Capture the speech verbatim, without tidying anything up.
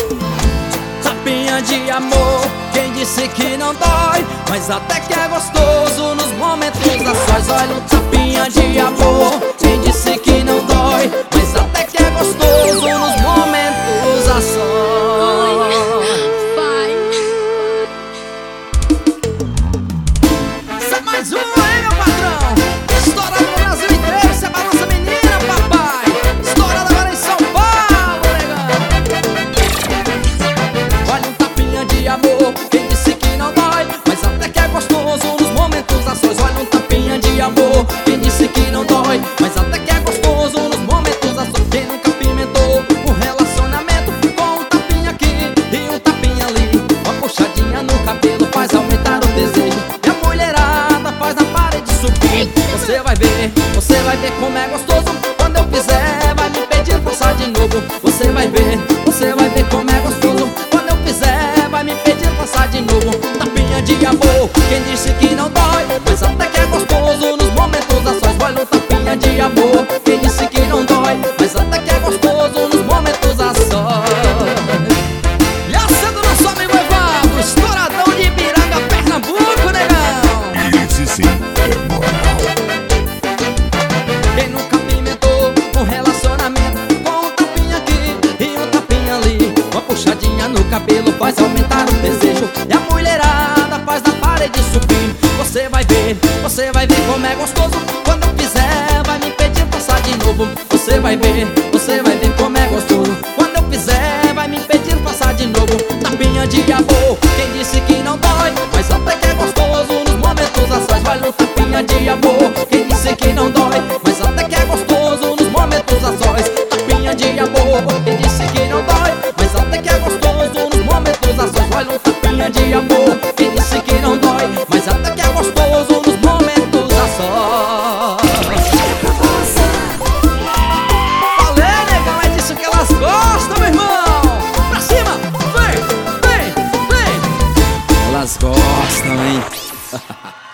Tapinha de amor, quem disse que não dói, mas até que é gostoso nos momentos a sós. Olha um tapinha de amor, quem disse que não dói, mas até que é gostoso nos momentos a sós. Isso é mais um, hein, meu patrão? Estourado no Brasil inteiro, você balança menina, papai. Estourado agora em São Paulo, negão. Olha um tapinha de amor, quem disse que não dói, mas até que é gostoso nos momentos a sós. Olha um tapinha de amor, quem disse que não dói, mas até que é gostoso nos momentos a sós. Quem nunca pimentou um relacionamento com um tapinha aqui e um tapinha ali, uma puxadinha no cabelo faz aumentar o desejo e a mulherada faz na parede subir. Você vai ver, você vai ver como é gostoso. Quando eu fizer, vai me pedir passar de novo. Você vai ver, você vai ver como é gostoso. Quando eu fizer, vai me pedir passar de novo. Tapinha de amor, quem disse que não dói, mas até que é gostoso nos momentos a sós. Olha o tapinha de amor, quem disse que não dói, mas até que é gostoso nos momentos a sós. E acendo nosso amigo Evandro, estouradão de Ibiranga, Pernambuco, negão. Esse sim é moral. Quem nunca pimentou um relacionamento com um tapinha aqui e um tapinha ali, uma puxadinha no cabelo faz aumentar o desejo e a mulherada faz na parede subir. Você vai ver, você vai ver como é gostoso. Quando eu fizer, vai me pedir passar de novo. Você vai ver, você vai ver como é gostoso. Quando eu fizer, vai me pedir passar de novo. Tapinha de amor, quem disse que não dói, mas até que é gostoso nos momentos a sós. Olha o tapinha de amor, quem disse que não dói, mas até que é gostoso nos momentos a sós. Tapinha de amor, quem disse que não dói, mas até que é gostoso nos momentos a sós. Olha um tapinha de amor, quem disse que não dói, mas até que é gostoso nos momentos a sós. Valeu, negão, é disso que elas gostam, meu irmão. Pra cima, vem, vem, vem. Elas gostam, hein?